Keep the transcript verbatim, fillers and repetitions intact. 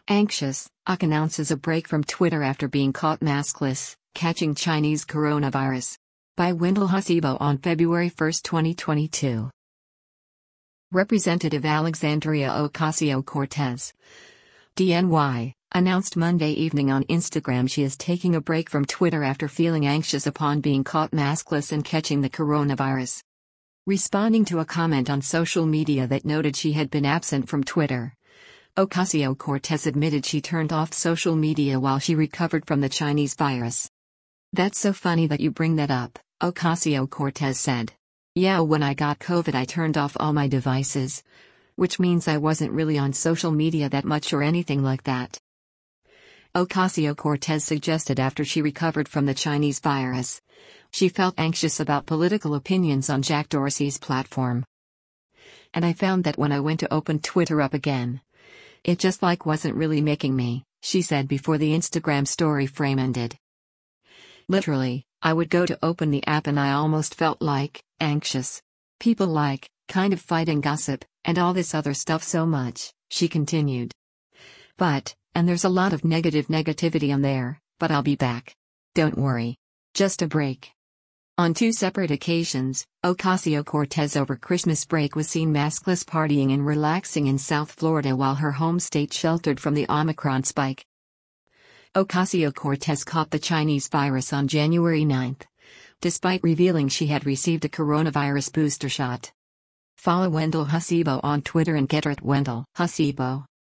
Anxious, U K announces a break from Twitter after being caught maskless, catching Chinese coronavirus. By Wendell Hasibo on February first, twenty twenty-two. Representative Alexandria Ocasio-Cortez, D N Y, announced Monday evening on Instagram she is taking a break from Twitter after feeling anxious upon being caught maskless and catching the coronavirus. Responding to a comment on social media that noted she had been absent from Twitter, Ocasio-Cortez admitted she turned off social media while she recovered from the Chinese virus. "That's so funny that you bring that up," Ocasio-Cortez said. "Yeah, when I got COVID I turned off all my devices. Which means I wasn't really on social media that much or anything like that." Ocasio-Cortez suggested after she recovered from the Chinese virus, she felt anxious about political opinions on Jack Dorsey's platform. "And I found that when I went to open Twitter up again, it just like wasn't really making me," she said before the Instagram story frame ended. "Literally, I would go to open the app and I almost felt like, anxious. People like, kind of fight and gossip, and all this other stuff so much," she continued. "But, and there's a lot of negative negativity on there, but I'll be back. Don't worry. Just a break." On two separate occasions, Ocasio-Cortez over Christmas break was seen maskless partying and relaxing in South Florida while her home state sheltered from the Omicron spike. Ocasio-Cortez caught the Chinese virus on January ninth, despite revealing she had received a coronavirus booster shot. Follow Wendell Hasibo on Twitter and get her at Wendell Hasibo.